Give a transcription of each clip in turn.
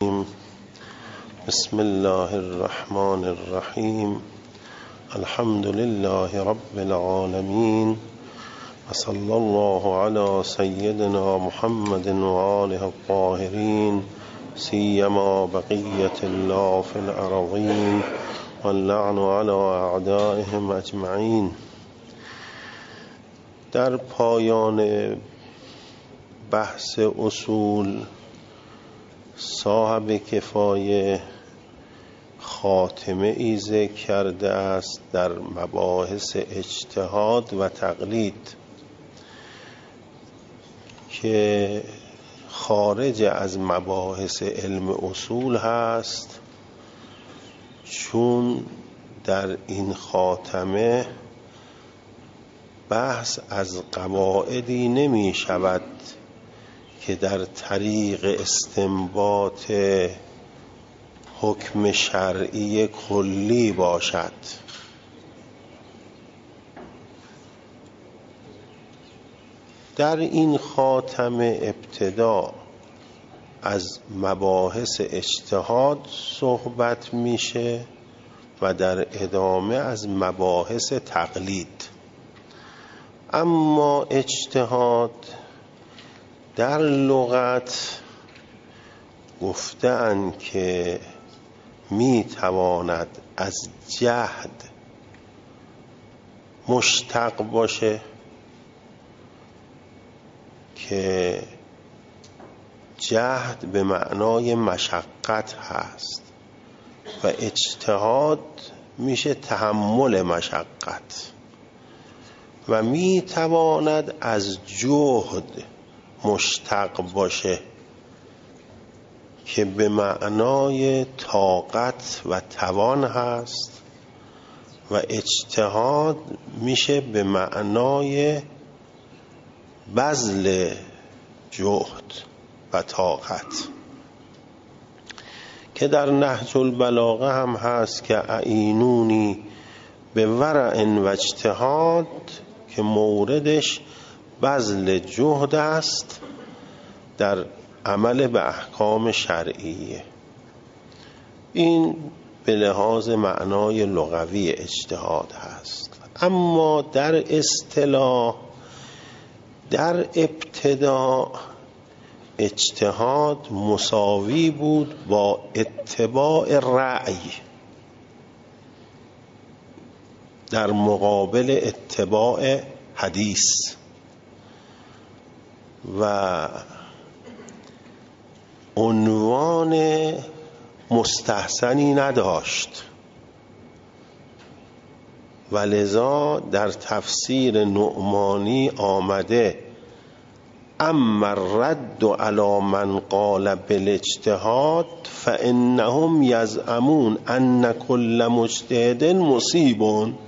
بسم الله الرحمن الرحیم. الحمد لله رب العالمین و صلی الله علی سیدنا محمد و آله الطاهرین سیما بقیة الله فی الارضین واللعن علی اعدائهم اجمعین. در پایان بحث اصول صاحب کفایه خاتمه ای ذکر کرده است در مباحث اجتهاد و تقلید که خارج از مباحث علم اصول هست، چون در این خاتمه بحث از قواعدی نمی شود که در طریق استنباط حکم شرعی کلی باشد. در این خاتمه ابتدا از مباحث اجتهاد صحبت میشه و در ادامه از مباحث تقلید. اما اجتهاد در لغت گفتند که می تواند از جهد مشتق باشه که جهد به معنای مشقت هست و اجتهاد میشه تحمل مشقت، و می تواند از جهد مشتق باشه که به معنای طاقت و توان هست و اجتهاد میشه به معنای بذل جهد و طاقت، که در نهج البلاغه هم هست که اعینونی به ورع و اجتهاد، که موردش بذل جهد است در عمل به احکام شرعیه. این به لحاظ معنای لغوی اجتهاد هست. اما در اصطلاح در ابتدا اجتهاد مساوی بود با اتباع رأی در مقابل اتباع حدیث، و عنوان مستحسنی نداشت، و لذا در تفسیر نعمانی آمده اما الرد علی من قال بالاجتهاد فانهم یزعمون ان کل مجتهد مصیب.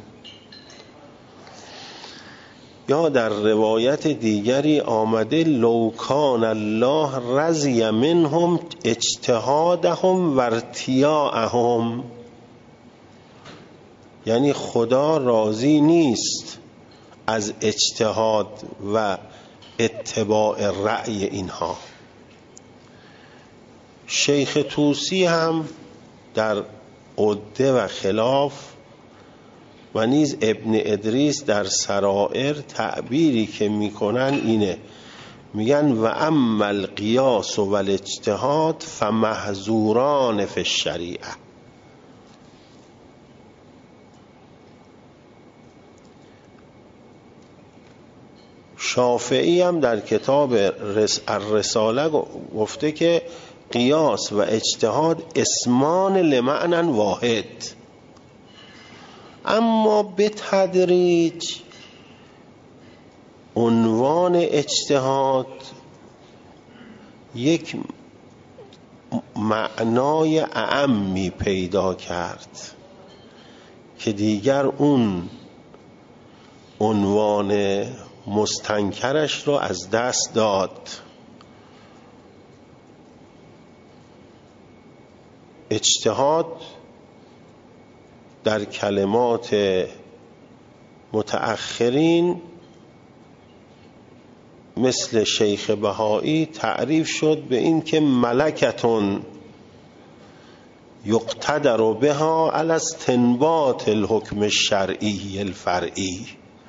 یا در روایت دیگری آمده لو کان الله رضی منهم اجتهادهم و ارتیاعهم، یعنی خدا راضی نیست از اجتهاد و اتباع رأی اینها. شیخ طوسی هم در عده و خلاف و نیز ابن ادریس در سرائر تعبیری که میکنن اینه، میگن و اما القیاس و الاجتهاد فمحظوران فی الشریعه. شافعی هم در کتاب الرساله گفته که قیاس و اجتهاد اسمان لمعنى واحد، اما به تدریج عنوان اجتهاد یک معنای اعمی پیدا کرد که دیگر اون عنوان مستنکرش رو از دست داد. اجتهاد در کلمات متأخرین مثل شیخ بهایی تعریف شد به این که ملکتون، یقتدر بها علی استنباط الحکم الشرعی الفرعی.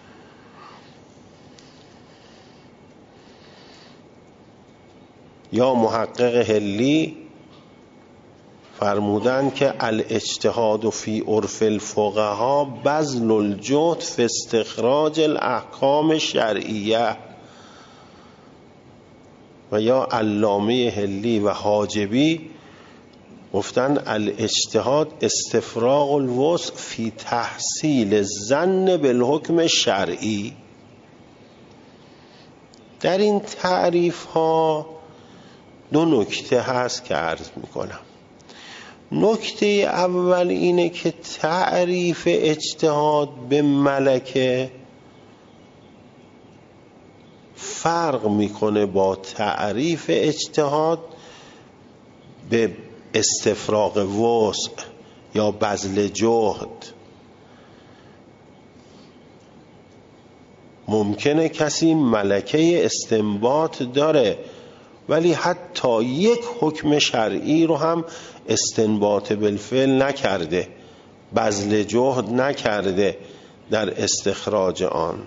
یا محقق حلی فرمودن که الاجتهاد فی عرف الفقها بذل الجهد فی استخراج الاحکام الشرعیه. و یا علامه حلی و حاجبی گفتن الاجتهاد استفراغ الوسع فی تحصیل الظن بالحکم الشرعی. در این تعریف ها دو نکته هست که عرض میکنم. نکته اول اینه که تعریف اجتهاد به ملکه فرق میکنه با تعریف اجتهاد به استفراغ وسع یا بذل جهد. ممکنه کسی ملکه استنباط داره ولی حتی یک حکم شرعی رو هم استنباط بالفعل نکرده، بذل جهد نکرده در استخراج آن.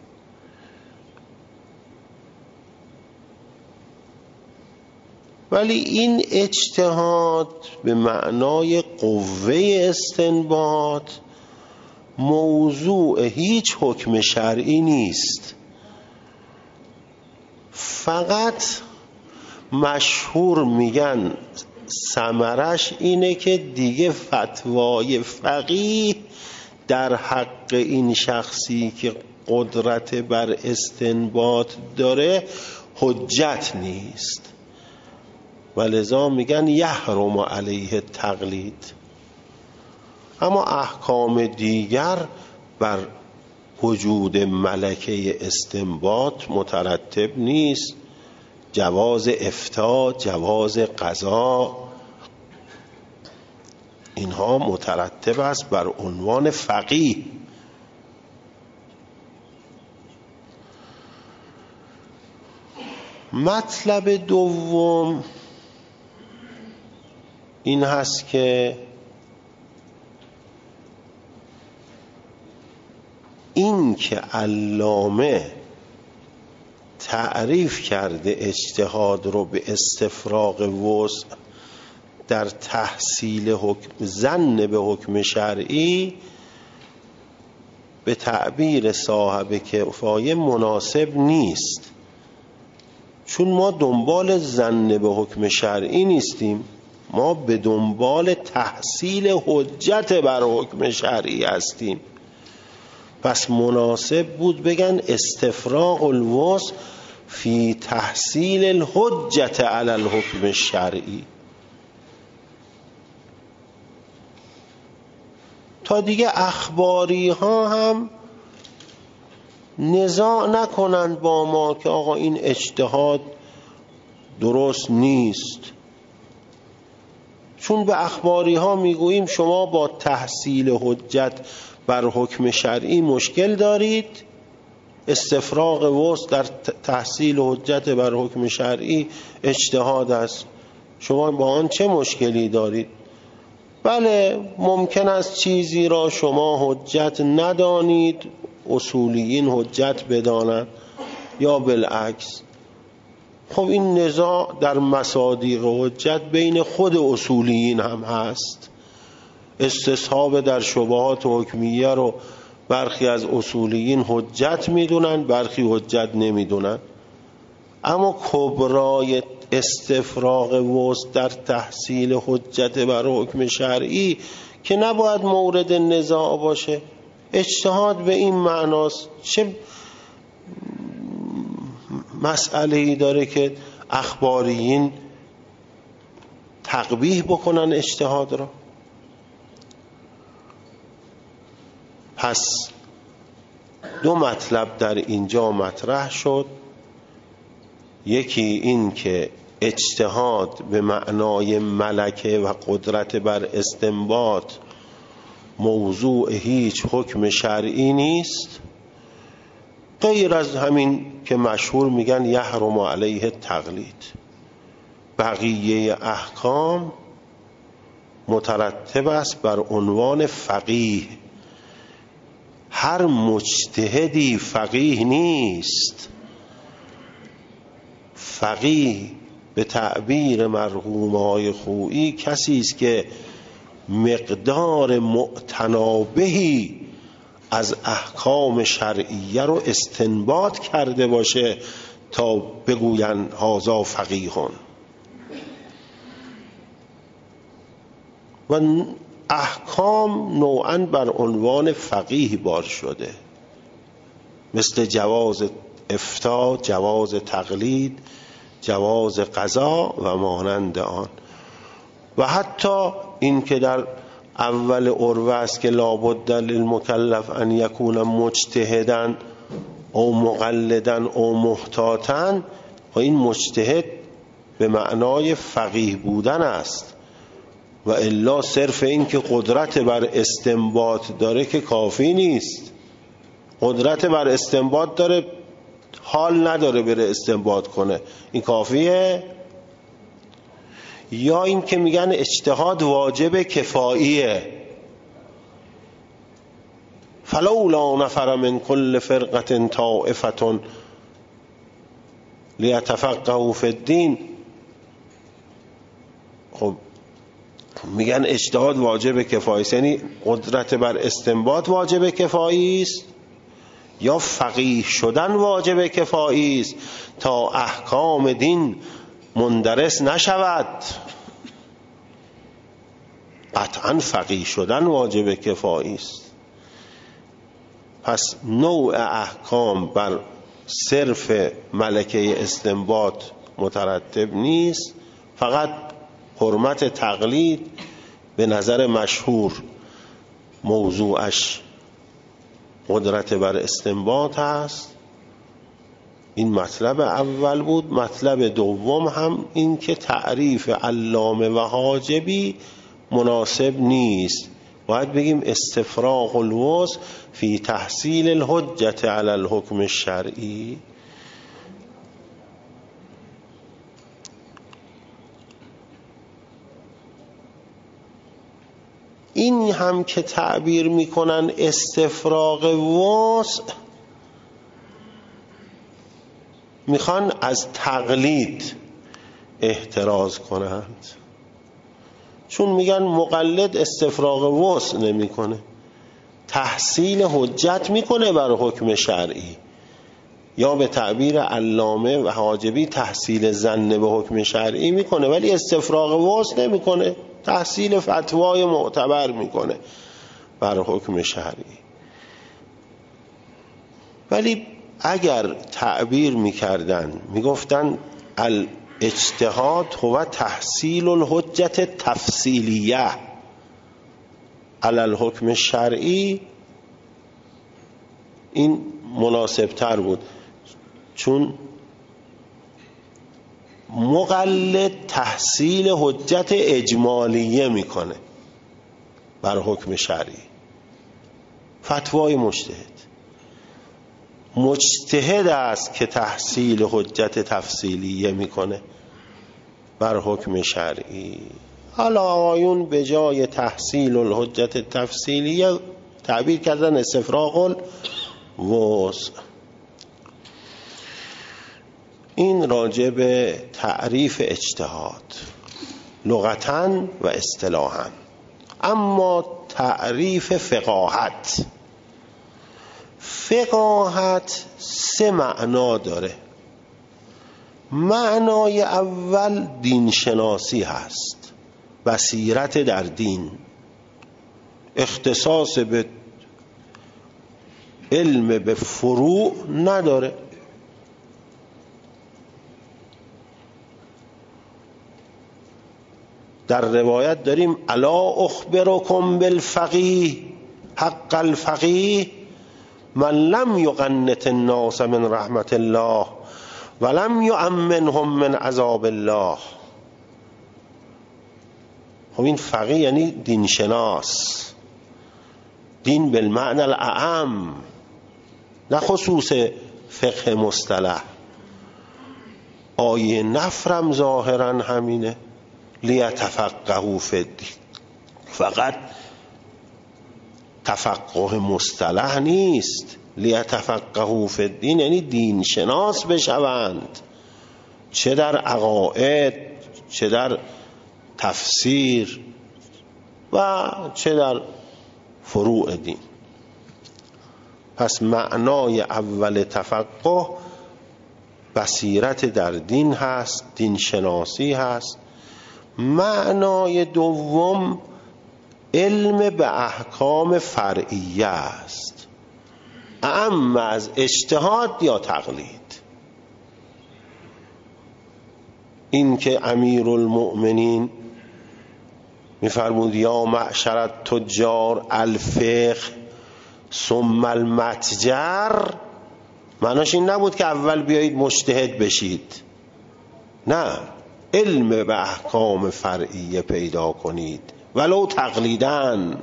ولی این اجتهاد به معنای قوه استنباط موضوع هیچ حکم شرعی نیست، فقط مشهور میگن ثمرش اینه که دیگه فتوای فقیه در حق این شخصی که قدرت بر استنباط داره حجت نیست و لذا میگن یحرم علیه تقلید. اما احکام دیگر بر وجود ملکه استنباط مترتب نیست. جواز افتاء، جواز قضا، اینها مترتب است بر عنوان فقیه. مطلب دوم این هست که این که علامه تعریف کرده اجتهاد رو به استفراغ وسع در تحصیل حکم ظن به حکم شرعی، به تعبیر صاحب کفایه مناسب نیست، چون ما دنبال ظن به حکم شرعی نیستیم، ما به دنبال تحصیل حجت بر حکم شرعی هستیم. پس مناسب بود بگن استفراغ الوسع فی تحصیل الحجت علی الحکم الشرعی، تا دیگه اخباری ها هم نزاع نکنند با ما که آقا این اجتهاد درست نیست. چون به اخباری ها میگوییم شما با تحصیل حجت بر حکم شرعی مشکل دارید، استفراغ وسع در تحصیل حجت بر حکم شرعی اجتهاد است، شما با آن چه مشکلی دارید؟ بله ممکن است چیزی را شما حجت ندانید اصولیین حجت بدانند یا بالعکس. خب این نزاع در مصادیق حجت بین خود اصولیین هم هست. استصحاب در شبهات حکمیه رو برخی از اصولیین حجت میدونن، برخی حجت نمیدونن. اما کبرای استفراغ وسع در تحصیل حجت بر حکم شرعی که نباید مورد نزاع باشه. اجتهاد به این معناست. چه مسئله‌ای داره که اخباریین تقبیح بکنن اجتهاد را؟ پس دو مطلب در اینجا مطرح شد. یکی این که اجتهاد به معنای ملکه و قدرت بر استنباط موضوع هیچ حکم شرعی نیست، غیر از همین که مشهور میگن یحرم علیه تقلید. بقیه احکام مترتب است بر عنوان فقیه. هر مجتهدی فقیه نیست. فقیه به تعبیر مرحوم آقای خویی کسی است که مقدار معتنابهی از احکام شرعیه رو استنباط کرده باشه تا بگوین هذا فقیهون. و احکام نوعاً بر عنوان فقیه بار شده، مثل جواز افتاء، جواز تقلید، جواز قضا و مانند آن. و حتی این که در اول عروه است که لابد للمکلف ان یکون مجتهدا او مقلدا او محتاطا، و این مجتهد به معنای فقیه بودن است، و الا صرف این که قدرت بر استنباط داره که کافی نیست. قدرت بر استنباط داره، حال نداره بره استنباط کنه، این کافیه؟ یا این که میگن اجتهاد واجب کفاییه، فلولا نفر من کل فرقة طائفة لیتفقهوا فی الدین. خب میگن اجتهاد واجب کفایی است، یعنی قدرت بر استنباط واجب کفایی است یا فقیه شدن واجب کفایی است تا احکام دین مندرس نشود؟ قطعا فقیه شدن واجب کفایی است. پس نوع احکام بر صرف ملکه استنباط مترتب نیست، فقط حرمت تقلید به نظر مشهور موضوعش قدرت بر استنباط هست. این مطلب اول بود. مطلب دوم هم این که تعریف علامه و حاجبی مناسب نیست. باید بگیم استفراغ الوسع فی تحصیل الحجت علی الحکم الشرعی. این هم که تعبیر میکنن استفراغ وسع، میخوان از تقلید احتراز کنند، چون میگن مقلد استفراغ وسع نمیکنه، تحصیل حجت میکنه بر حکم شرعی، یا به تعبیر علامه و حاجبی تحصیل ظن به حکم شرعی میکنه ولی استفراغ وسع نمیکنه، تحصیل فتوای معتبر میکنه بر حکم شرعی. ولی اگر تعبیر میکردن میگفتن الاجتهاد هو تحصیل الحجت تفصیلیه علی الحکم الشرعی، این مناسب تر بود، چون مقلد تحصیل حجت اجمالیه میکنه بر حکم شرعی، فتوای مجتهد است که تحصیل حجت تفصیلیه میکنه بر حکم شرعی. حالا آقایون به جای تحصیل الحجت تفصیلیه تعبیر کردن استفراغ الوسع. این راجع به تعریف اجتهاد لغتاً و اصطلاحاً. اما تعریف فقاهت، فقاهت سه معنا داره. معنای اول دین شناسی هست، بصیرت در دین، اختصاص به علم به فروع نداره. در روایت داریم الا اخبرکم بالفقیه حق الفقیه من لم یقنط الناس من رحمت الله ولم یؤمنهم من عذاب الله. خب این فقیه یعنی دین شناس، دین بالمعنی الاعم، نه خصوص فقه مصطلح. آیه نفرم ظاهرا همینه، لیتفقهوا فی الدین، فقط تفقه مصطلح نیست. لیتفقهوا فی الدین یعنی دین شناس بشوند، چه در عقاید، چه در تفسیر و چه در فروع دین. پس معنای اول تفقه بصیرت در دین هست، دین شناسی هست. معنای دوم علم به احکام فرعیه است، اعم از اجتهاد یا تقلید. این که امیرالمؤمنین میفرمود یا معشر التجار الفقه ثم المتجر، معناش این نبود که اول بیایید مجتهد بشید، نه، علم به احکام فرعیه پیدا کنید ولو تقلیدن.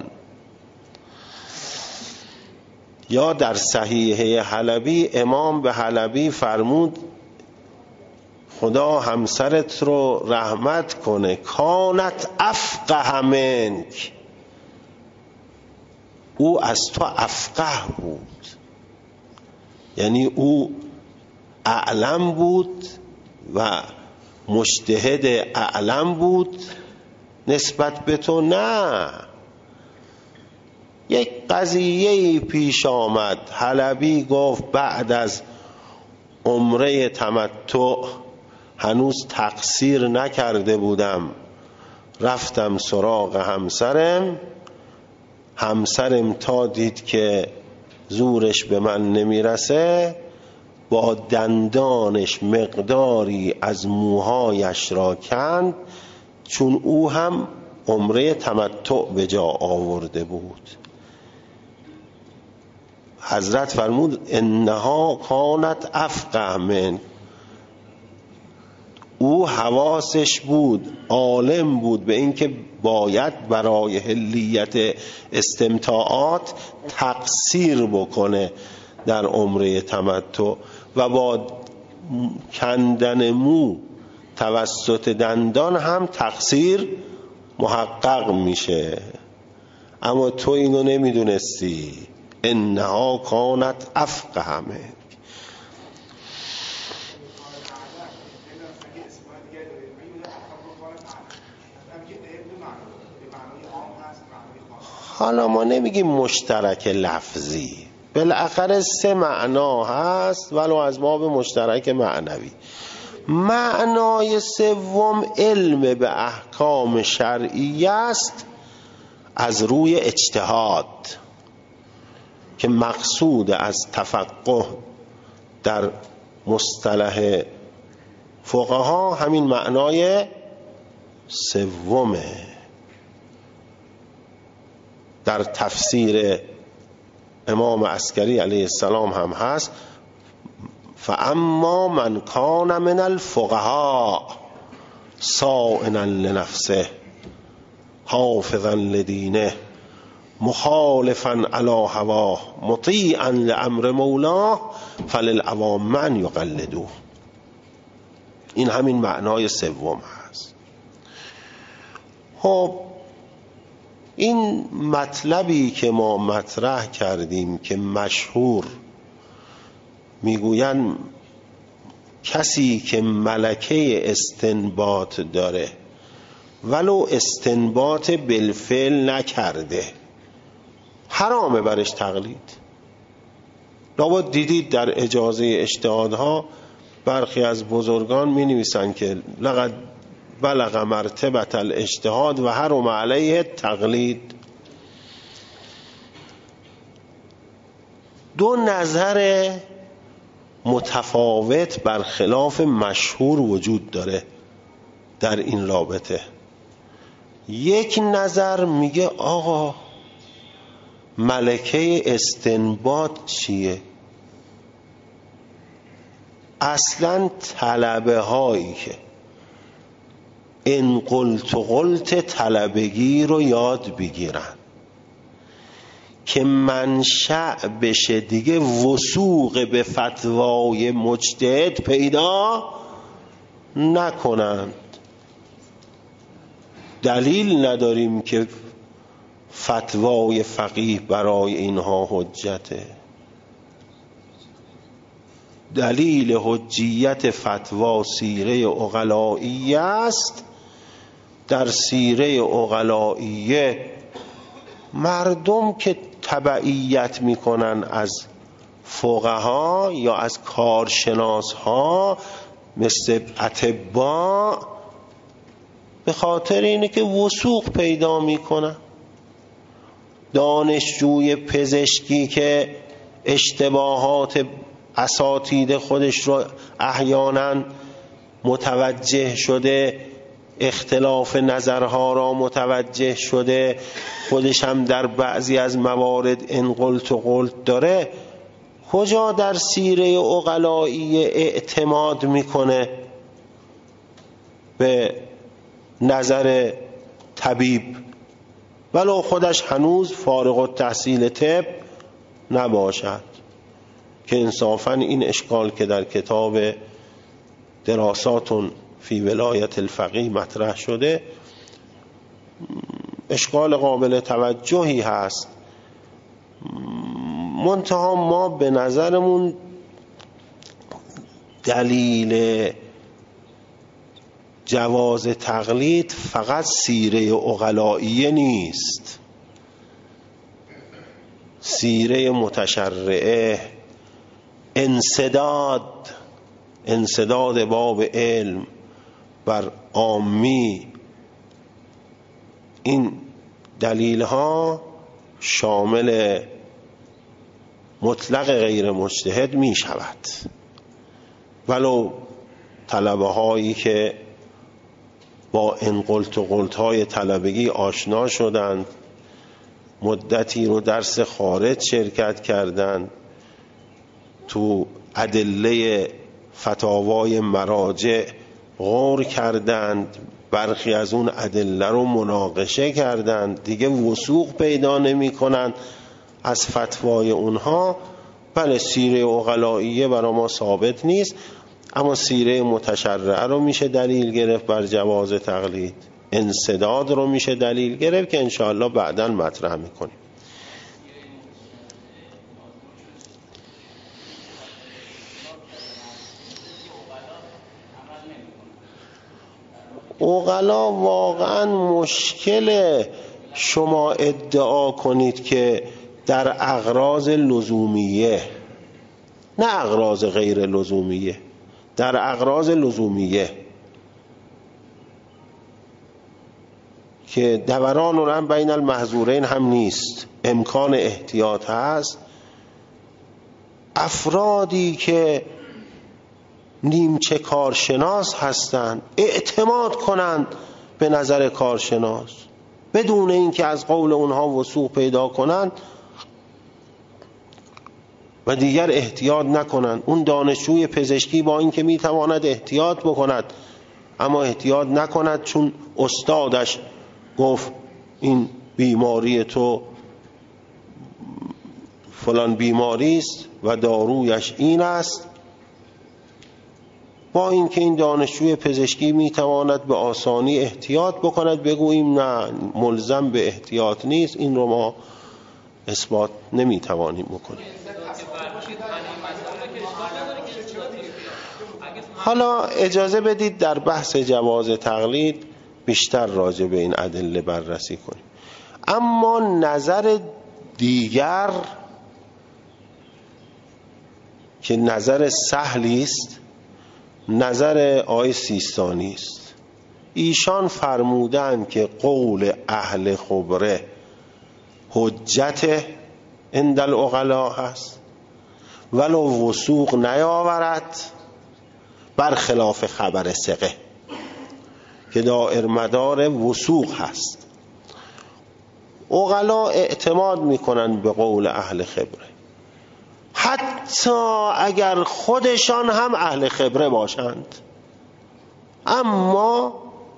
یا در صحیحه حلبی امام به حلبی فرمود خدا همسرت رو رحمت کنه، کانت افقه منک، او از تو افقه بود، یعنی او اعلم بود و مجتهد اعلم بود نسبت به تو. نه، یک قضیه پیش آمد، حلبی گفت بعد از عمره تمتع هنوز تقصیر نکرده بودم، رفتم سراغ همسرم تا دید که زورش به من نمیرسه با دندانش مقداری از موهایش را کند، چون او هم عمره تمتع به جا آورده بود. حضرت فرمود انها کانت افقه من، او حواسش بود، عالم بود به اینکه باید برای حلیت استمتاعات تقصیر بکنه در عمره تمتع و با کندن مو توسط دندان هم تقصیر محقق میشه. اما تو اینو نمیدونستی. انها کانت افقه منک. حالا ما نمیگیم مشترک لفظی، بالاخره 3 معنا هست ولو از ما به مشترک معنوی. معنای سوم علم به احکام شرعی است از روی اجتهاد، که مقصود از تفقه در مصطلح فقها همین معنای سومه. در تفسیر امام عسکری علیه السلام هم هست فاما من کان من الفقهاء صائنا لنفسه حافظا لدینه مخالفا علی هواه مطیعا لامر مولاه فللعوام من یقلدوه. این همین معنای سوم هست. خب این مطلبی که ما مطرح کردیم که مشهور میگوین کسی که ملکه استنباط داره ولو استنباط بالفعل نکرده حرامه برش تقلید. لابد دیدید در اجازه اجتهادها برخی از بزرگان می نویسن که لقد بلغ مرتبه الاجتهاد و حرم علیه تقلید. 2 نظر متفاوت برخلاف مشهور وجود داره در این رابطه. یک نظر میگه آقا ملکه استنباط چیه؟ اصلا طلبه هایی که ان قلت طلبگی رو یاد بگیرن که منشأ بشه دیگه وثوق به فتوای مجتهد پیدا نکنند. دلیل نداریم که فتوای فقیه برای اینها حجته. دلیل حجیت فتوا سیره عقلائیه است. در سیره عقلائیه مردم که تبعیت میکنن از فقها یا از کارشناس ها مثل اطباء، به خاطر اینه که وثوق پیدا میکنن. دانشجوی پزشکی که اشتباهات اساتید خودش رو احیانا متوجه شده، اختلاف نظرها را متوجه شده، خودش هم در بعضی از موارد انقلت و قلت داره، کجا در سیره عقلائیه اعتماد میکنه به نظر طبیب ولو خودش هنوز فارغ التحصیل طب نباشد؟ که انصافاً این اشکال که در کتاب دراسات فی ولایت الفقیه مطرح شده اشکال قابل توجهی هست. منتها ما به نظرمون دلیل جواز تقلید فقط سیره عقلائیه نیست. سیره متشرعه، انسداد باب علم بر عامی، این دلیل ها شامل مطلق غیر مجتهد می شود. ولو طلبه هایی که با انقلت و قلت های طلبگی آشنا شدند، مدتی رو درس خارج شرکت کردند، تو ادله فتاوای مراجع غور کردند، برخی از اون ادله رو مناقشه کردند، دیگه وثوق پیدا نمی کنند از فتوای اونها. بله سیره عقلائیه برای ما ثابت نیست، اما سیره متشرعه رو میشه دلیل گرفت بر جواز تقلید، انسداد رو میشه دلیل گرفت که انشاءالله بعداً مطرح میکنیم. عقلا واقعا مشکل شما ادعا کنید که در اغراض لزومیه، نه اغراض غیر لزومیه، در اغراض لزومیه که دوران و رم بین المحظورین هم نیست، امکان احتیاط هست، افرادی که نیمچه کارشناس هستند اعتماد کنند به نظر کارشناس بدون اینکه از قول اونها وثوق پیدا کنند و دیگر احتیاط نکنند. اون دانشجوی پزشکی با اینکه میتواند احتیاط بکند اما احتیاط نکند چون استادش گفت این بیماری تو فلان بیماری است و دارویش این است، با اینکه این دانشجوی پزشکی میتواند به آسانی احتیاط بکند، بگوییم نه ملزم به احتیاط نیست، این رو ما اثبات نمیتوانیم بکنیم. حالا اجازه بدید در بحث جواز تقلید بیشتر راجع به این ادله بررسی کنیم. اما نظر دیگر که نظر سهلی است، نظر آقای سیستانی است. ایشان فرمودند که قول اهل خبره حجت عند العقلاء هست ولو وثوق نیاورد، برخلاف خبر ثقه که دائر مدار وثوق هست. عقلاء اعتماد میکنن به قول اهل خبره حتی اگر خودشان هم اهل خبره باشند، اما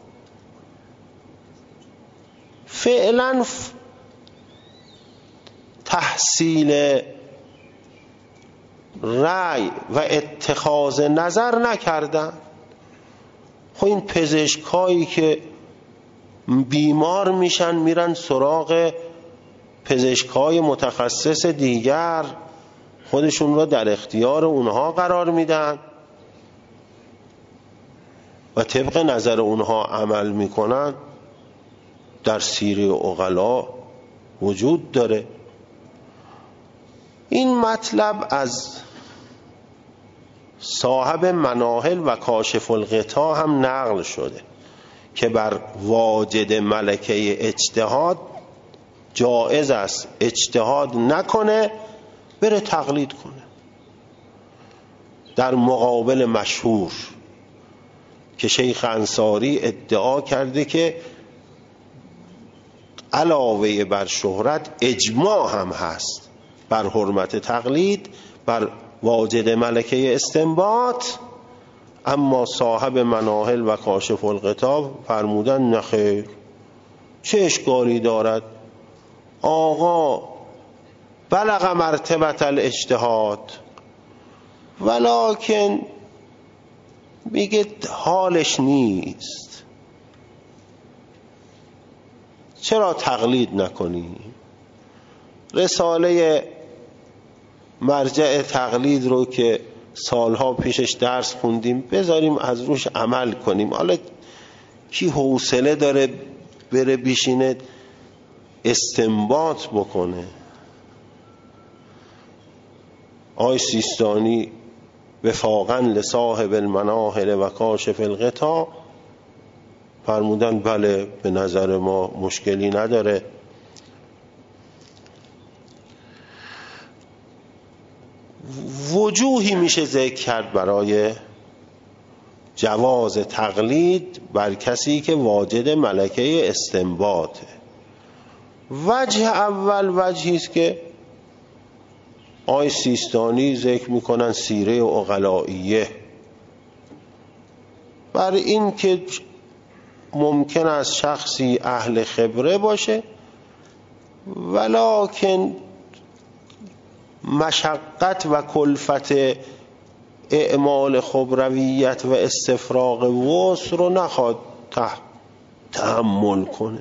فعلا تحصیل رأی و اتخاذ نظر نکردن. خب این پزشکایی که بیمار میشن میرن سراغ پزشکای متخصص دیگر خودشون را در اختیار اونها قرار میدن و طبق نظر اونها عمل میکنن، در سیره عقلا وجود داره. این مطلب از صاحب مناهل و کاشف الغطا هم نقل شده که بر واجد ملکه اجتهاد جایز است اجتهاد نکنه، بره تقلید کنه، در مقابل مشهور که شیخ انصاری ادعا کرده که علاوه بر شهرت اجماع هم هست بر حرمت تقلید بر واجد ملکه استنباط، اما صاحب مناهل و کاشف الغطا فرمودن نخیر، چه اشکالی دارد؟ آقا بلغ مرتبت الاجتهاد ولکن میگه حالش نیست، چرا تقلید نکنی؟ رساله مرجع تقلید رو که سالها پیشش درس خوندیم بذاریم از روش عمل کنیم. حالا کی حوصله داره بره بیشینه استنباط بکنه؟ آقای سیستانی وفاقاً لصاحب المناهل و کاشف الغطا فرمودن بله به نظر ما مشکلی نداره. وجوهی میشه ذکر کرد برای جواز تقلید بر کسی که واجد ملکه استنباطه. وجه اول وجهی است که آقای سیستانی ذکر میکنن سیره عقلائیه، بر این که ممکن است شخصی اهل خبره باشه ولکن مشقت و کلفت اعمال خبرویت و استفراغ وسع رو نخواد تحمل کنه،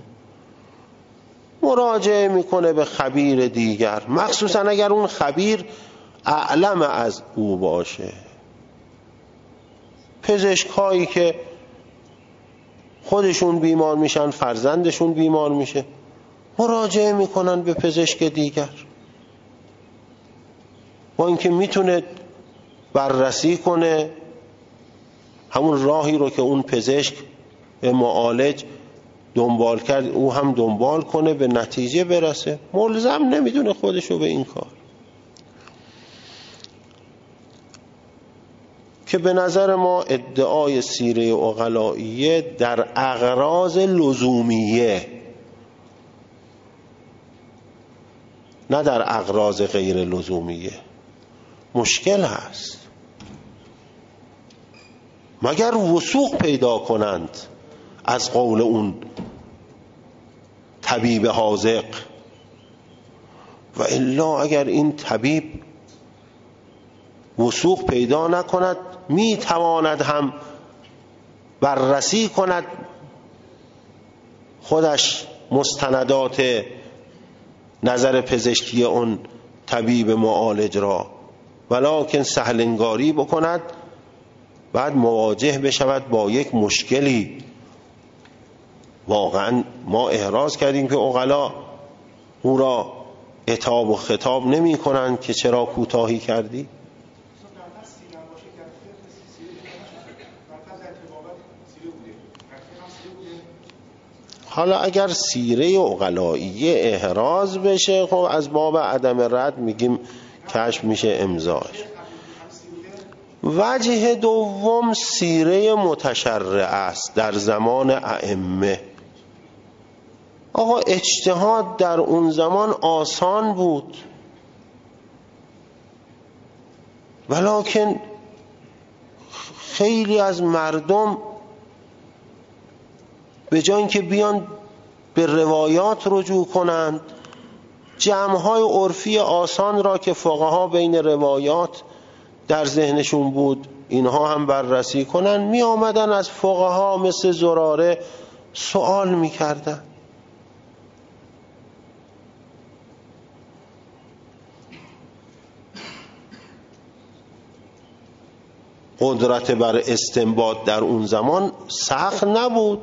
مراجعه میکنه به خبیر دیگر، مخصوصا اگر اون خبیر اعلم از او باشه. پزشکایی که خودشون بیمار میشن فرزندشون بیمار میشه مراجعه میکنن به پزشک دیگر، با اینکه میتونه بررسی کنه همون راهی رو که اون پزشک به معالج دنبال کرد او هم دنبال کنه به نتیجه برسه، ملزم نمیدونه خودشو به این کار. که به نظر ما ادعای سیره عقلائیه در اغراض لزومیه نه در اغراض غیر لزومیه مشکل هست، مگر وثوق پیدا کنند از قول اون طبیب حاذق، و الا اگر این طبیب وثوق پیدا نکند می تواند هم بررسی کند خودش مستندات نظر پزشکی اون طبیب معالج را، ولکن سهلنگاری بکند بعد مواجه بشود با یک مشکلی. واقعا ما احراز کردیم که عقلا او را عتاب و خطاب نمی کنند که چرا کوتاهی کردی. حالا اگر سیره عقلائیه احراز بشه خب از باب عدم رد میگیم کشف میشه امضاش. وجه دوم سیره متشرع است در زمان ائمه. آقا اجتهاد در اون زمان آسان بود ولکن خیلی از مردم به جای اینکه بیان به روایات رجوع کنند جمع‌های عرفی آسان را که فقها بین روایات در ذهنشون بود اینها هم بررسی کنن می آمدن از فقها مثل زراره سوال می کردن. قدرت بر استنباط در اون زمان سخت نبود،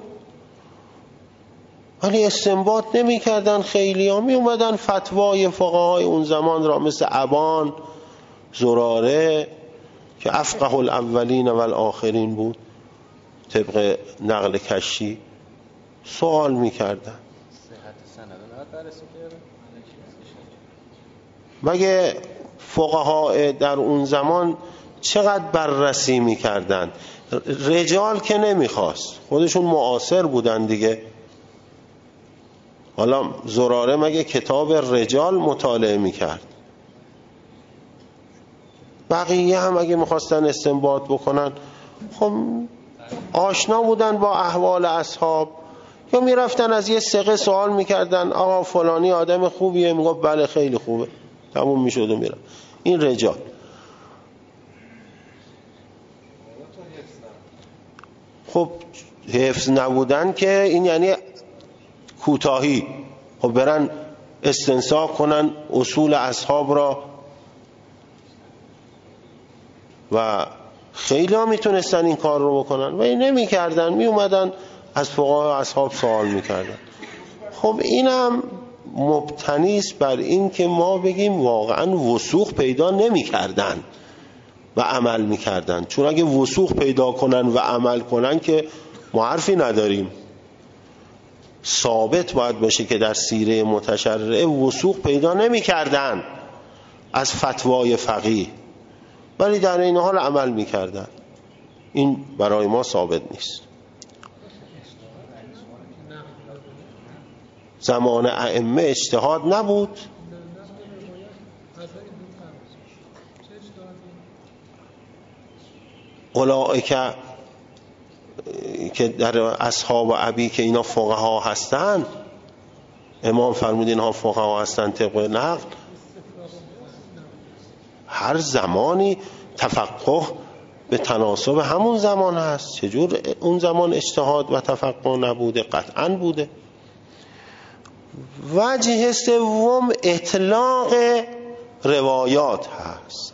ولی استنباط نمی کردن. خیلی ها می اومدن فتوای فقهای اون زمان را مثل ابان، زراره که افقه الاولین و الاخرین بود طبق نقل کشی، سوال می کردن. مگه فقها در اون زمان چقدر بررسی می کردن؟ رجال که نمی خواست، خودشون معاصر بودن دیگه. حالا زراره مگه کتاب رجال مطالعه می کرد؟ بقیه هم اگه میخواستن استنباط بکنن خب آشنا بودن با احوال اصحاب، یا میرفتن از یه ثقه سوال میکردن آقا فلانی آدم خوبیه، میگفت بله خیلی خوبه، تموم میشد و میرن. این رجال. خب حفظ نبودن که این یعنی کوتاهی. خب برن استنساخ کنن اصول اصحاب را، و خیلی ها میتونستن این کار رو بکنن و این نمی کردن، می اومدن از فقهای اصحاب سوال میکردن. خب اینم مبتنیست بر این که ما بگیم واقعا وثوق پیدا نمی کردن و عمل میکردن، چون اگه وثوق پیدا کنن و عمل کنن که ما حرفی نداریم. ثابت باید باشه که در سیره متشرعه وثوق پیدا نمی کردن از فتوای فقیه، ولی در این حال عمل میکردن. این برای ما ثابت نیست. زمان ائمه اجتهاد نبود. اولئک که در اصحاب و ابی که اینا فقها هستن، امام فرمود اینها فقها هستن طبق نقل. هر زمانی تفقه به تناسب همون زمان هست. چجور اون زمان اجتهاد و تفقه نبوده؟ قطعاً بوده. وجه سوم اطلاق روایات هست.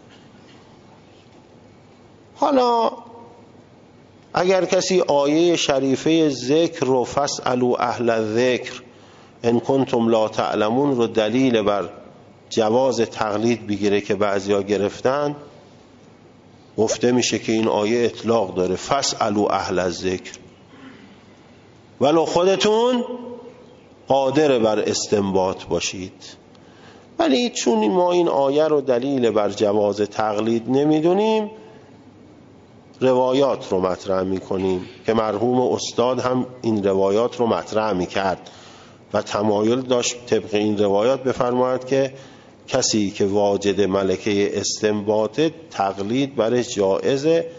حالا اگر کسی آیه شریفه ذکر رو فاسألوا اهل الذکر ان کنتم لا تعلمون رو دلیل بر جواز تقلید بگیره که بعضیا گرفتن، گفته میشه که این آیه اطلاق داره، فاسألوا اهل الذکر، ولو خودتون قادر بر استنباط باشید. ولی چون ما این آیه رو دلیل بر جواز تقلید نمیدونیم، روایات رو مطرح میکنیم که مرحوم استاد هم این روایات رو مطرح میکرد و تمایل داشت طبق این روایات بفرماید که کسی که واجد ملکه استنباط تقلید برش جائزه.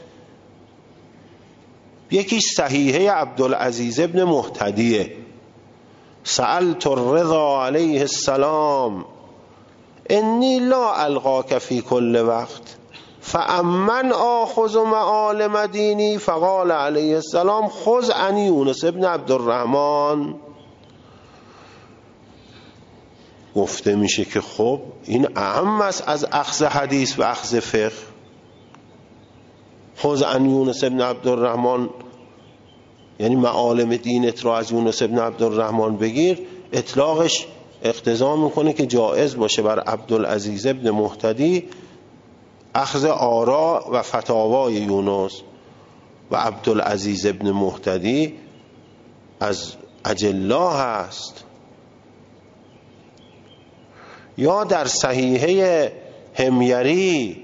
یکی صحیحه عبدالعزیز ابن مهتدیه، سألت الرضا علیه السلام انی لا القاک فی کل وقت فامن آخذ معالم دینی فقال علیه السلام خذ عن یونس ابن عبدالرحمن. گفته میشه که خب این اهم است از اخذ حدیث و اخذ فقه. خذ عن یونس ابن عبدالرحمن یعنی معالم دینت را از یونس ابن عبدالرحمن بگیر. اطلاقش اقتضا میکنه که جائز باشه بر عبدالعزیز ابن مهتدی اخذ آراء و فتاوای یونس، و عبدالعزیز ابن مهتدی از اجلا هست. یا در صحیحه حمیری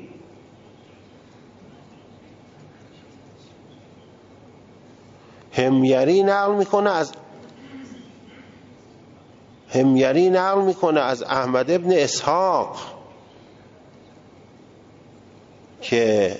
نقل میکنه از احمد ابن اسحاق که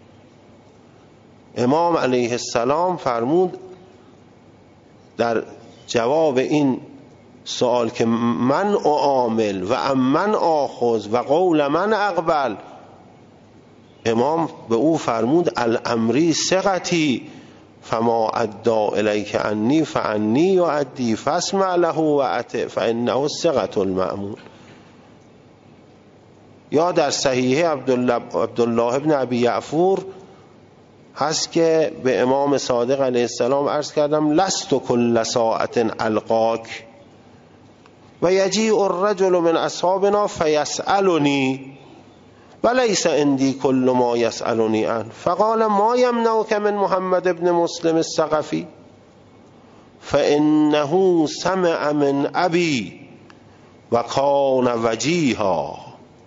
امام علیه السلام فرمود در جواب این سوال که من اعامل و امن آخذ و قول من اقبل، امام به او فرمود الامری ثقتی فما ادعا الیک انی فانی یؤدی فاسمع له و اطع فانه ثقة المأمون. یا در صحیحه عبدالله ابن ابی یعفور هست که به امام صادق علیه السلام عرض کردم لست کل ساعت القاک و یجیء الرجل من اصحابنا فیسألنی ولیس عندی کل ما یسألنی عنه فقال ما یمنعک من محمد ابن مسلم الثقفی فانه سمع من ابی و کان وجیها.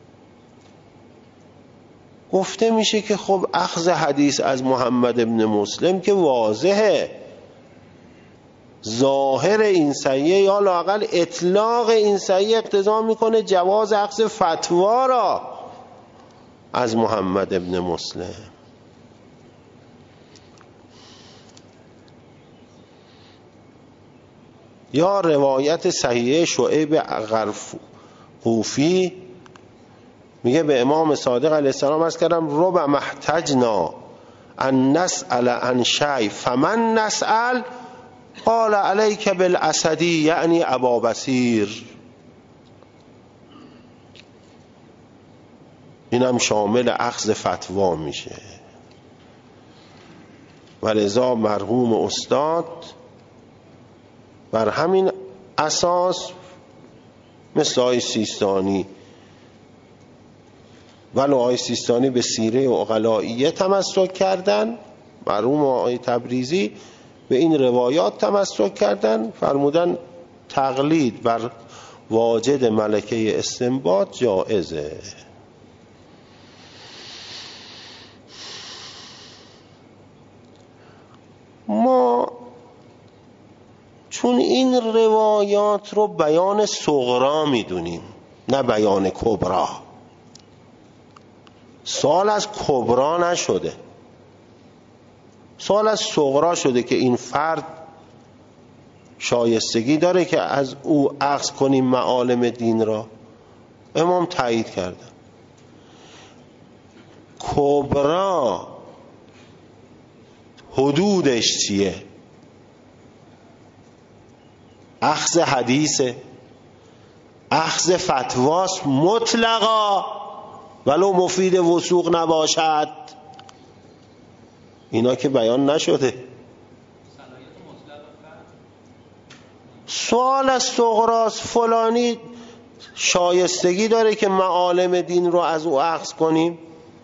گفته میشه که خب اخذ حدیث از محمد ابن مسلم که واضحه، ظاهر این صحیح یا لااقل اطلاق این صحیح اقتضا میکنه جواز اخذ فتوا را از محمد ابن مسلم. یا روایت صحیح شعیب غرقوفی میگه به امام صادق علیه السلام عرض کردم رب محتجنا ان نسأل عن شیء فمن نسأل قال علیک بالاسدی یعنی ابا بصیر. اینم شامل اخذ فتوا میشه. ولذا مرحوم استاد بر همین اساس مثل آقای سیستانی، ولو آقای سیستانی به سیره عقلائیه تمسک کردن، مرحوم آقای تبریزی به این روایات تمسک کردن، فرمودن تقلید بر واجد ملکه استنباط جائزه. ما چون این روایات رو بیان صغرا میدونیم نه بیان کبرا، سوال از کبرا نشده، سوال از صغرا شده که این فرد شایستگی داره که از او اخذ کنیم معالم دین را. امام تایید کردن. کبرا حدودش چیه؟ اخذ حدیثه، اخذ فتواست مطلقا ولو مفید وثوق نباشد. اینا که بیان نشده. سوال از صغراست، فلانی شایستگی داره که معالم دین رو از او اخذ کنیم؟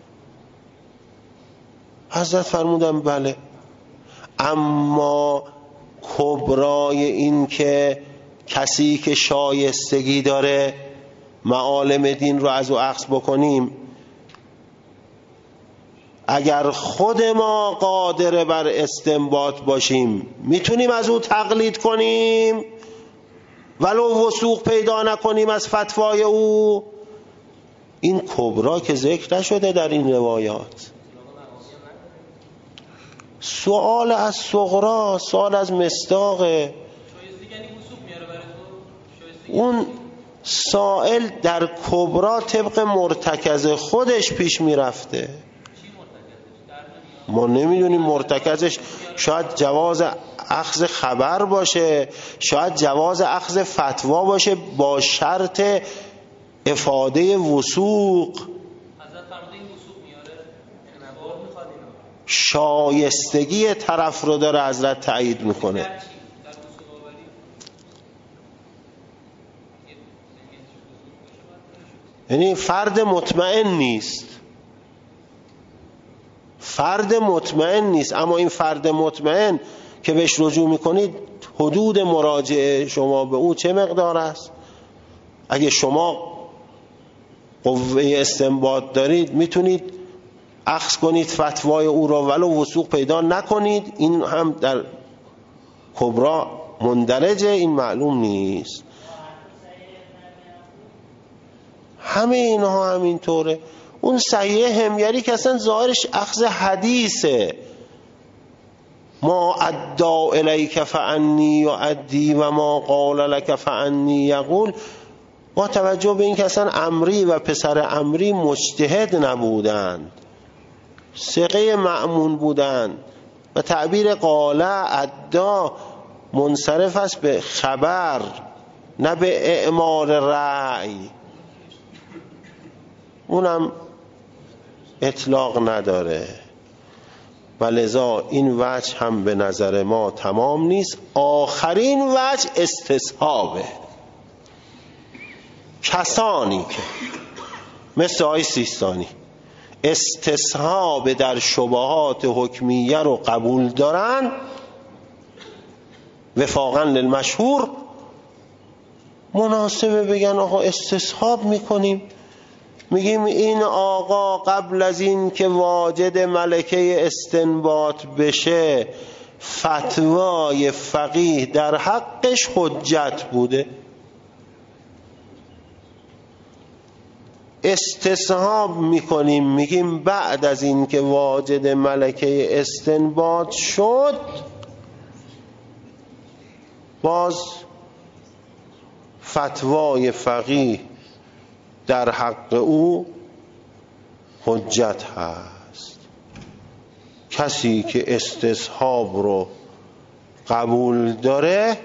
حضرت فرمودن بله. اما کبرای این که کسی که شایستگی داره معالم دین رو از او اخذ بکنیم، اگر خود ما قادر بر استنباط باشیم میتونیم از او تقلید کنیم ولو وثوق پیدا نکنیم از فتوای او. این کبرا که ذکر نشده در این روایات. سوال از صغرا، سوال از مصداق. اون سائل در کبرا طبق مرتکز خودش پیش میرفته. ما نمیدونیم مرتکزش شاید جواز اخذ خبر باشه، شاید جواز اخذ فتوا باشه با شرط افاده وثوق. شایستگی طرف رو داره حضرت تایید میکنه. یعنی فرد مطمئن نیست، فرد مطمئن نیست، اما این فرد مطمئن که بهش رجوع میکنید حدود مراجعه شما به او چه مقدار است؟ اگه شما قوه استنباط دارید میتونید اخذ کنید فتوای او را ولو وثوق پیدا نکنید. این هم در کبرا مندرجه، این معلوم نیست. همه اینها همینطوره. اون صحیح همیری که اصلا ظاهرش اخذ حدیثه، ما ادعا الیک فانی یؤدی و ما قال لک فانی یقول، با توجه به این که اصلا امری و پسر امری مجتهد نبودند، ثقه مأمون بودند و تعبیر قال ادعا منصرف است به خبر نه به اعمال رأی، اونم اطلاق نداره. و لذا این وجه هم به نظر ما تمام نیست. آخرین وجه استصحابه. کسانی که مثل آقای سیستانی استصحاب در شبهات حکمیه رو قبول دارن وفاقا للمشهور، مناسبه بگن آقا استصحاب میکنیم، میگیم این آقا قبل از این که واجد ملکه استنباط بشه فتوای فقیه در حقش حجت بوده. استصحاب میکنیم، میگیم بعد از این که واجد ملکه استنباط شد باز فتوای فقیه در حق او حجت هست. کسی که استصحاب رو قبول داره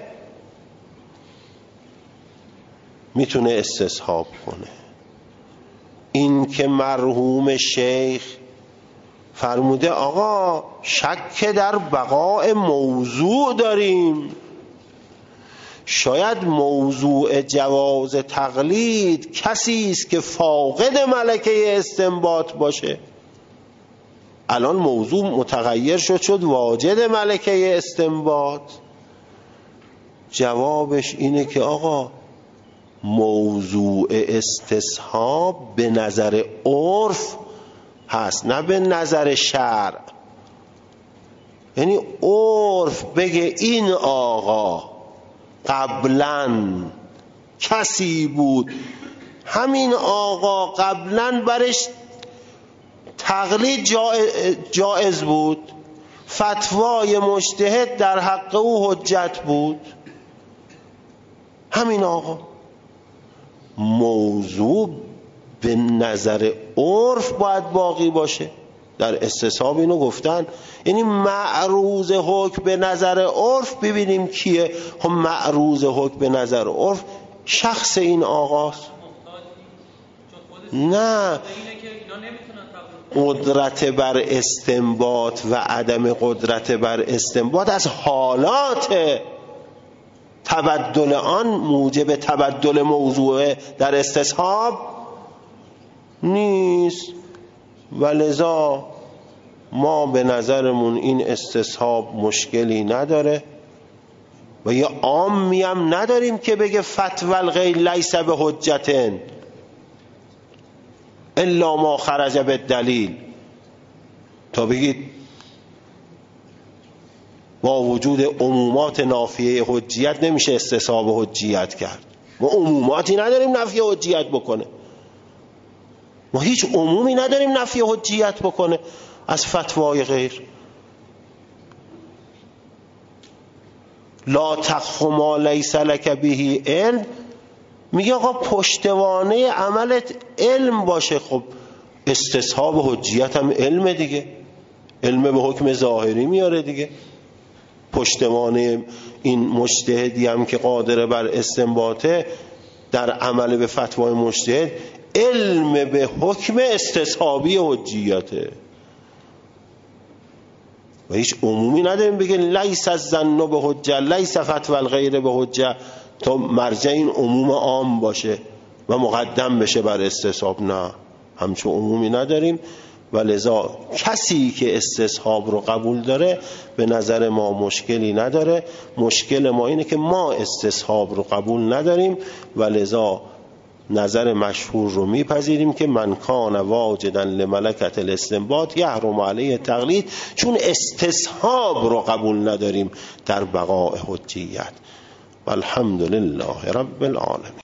میتونه استصحاب کنه. این که مرحوم شیخ فرموده آقا شک در بقاء موضوع داریم، شاید موضوع جواز تقلید کسی است که فاقد ملکه استنباط باشه. الان موضوع متغیر شد واجد ملکه استنباط. جوابش اینه که آقا موضوع استصحاب به نظر عرف هست نه به نظر شرع. یعنی عرف بگه این آقا قبلا کسی بود، همین آقا قبلا برش تقلید جائز بود، فتوای مجتهد در حق او حجت بود، همین آقا. موضوع به نظر عرف باید باقی باشه. در استصحاب اینو گفتن، یعنی معروض حکم به نظر عرف ببینیم کیه. هم معروض حکم به نظر عرف شخص این آقاست. نه قدرت بر استنباط و عدم قدرت بر استنباط از حالات تبدل آن موجب تبدل موضوع در استصحاب نیست. ولذا ما به نظرمون این استصحاب مشکلی نداره و یه عامی هم نداریم که بگه فتوی الغیر لیس به حجتن الا ما خرج بالدلیل، تا بگید با وجود عمومات نافیه حجیت نمیشه استصحاب حجیت کرد. ما عموماتی نداریم نفی حجیت بکنه، ما هیچ عمومی نداریم نفی حجیت بکنه از فتوای غیر. لا تخف ما لیس لک به علم، میگه آقا پشتوانه عملت علم باشه. خب استصحاب حجیت هم علم دیگه، علم به حکم ظاهری میاره دیگه. پشتوانه این مجتهدی هم که قادر بر استنباطه در عمل به فتوای مجتهد علم به حکم استصحابی حجیته و هیچ عمومی نداریم بگه لیس الظن به حجه لیس فتوی الغیر به حجه تا مرجع این عموم عام باشه و مقدم بشه بر استصحاب. نه، همچون عمومی نداریم. و لذا کسی که استصحاب رو قبول داره به نظر ما مشکلی نداره. مشکل ما اینه که ما استصحاب رو قبول نداریم و لذا نظر مشهور رو میپذیریم که من کان واجدا لملکت الاستنباط یحرم علیه تقلید، چون استصحاب رو قبول نداریم در بقاء حجیت. والحمد لله رب العالمین.